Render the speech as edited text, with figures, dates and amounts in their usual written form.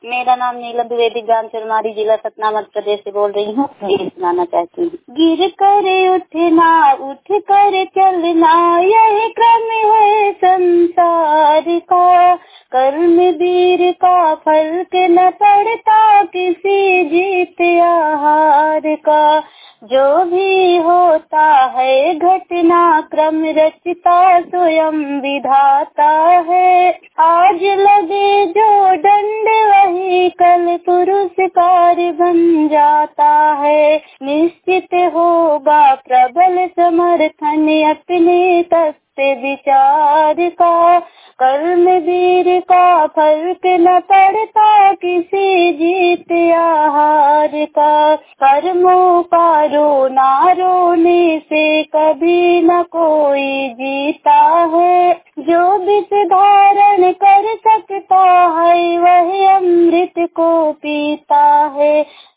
मेरा नाम नीलम द्विवेदी, ग्राम चरमारी, जिला सतना, मध्य प्रदेश से बोल रही हूँ। गीत सुनाना चाहती हूँ। गिर कर उठना, उठ कर चलना, यही क्रम है संसार का। कर्म वीर का फर्क न पड़ता किसी जीत या हार का। जो भी होता है घटना क्रम रचता स्वयं विधाता है। आज लगे जो दंड वही कल पुरस्कार बन जाता है। निश्चित होगा प्रबल समर्थन अपने तत्व विचार का। कर्म वीर का फर्क न पड़ता किसी जीत या हार का। कर्मों का रोना रोने से कभी न कोई जीता है। जो विष धारण कर सकता है वही अमृत को पीता है।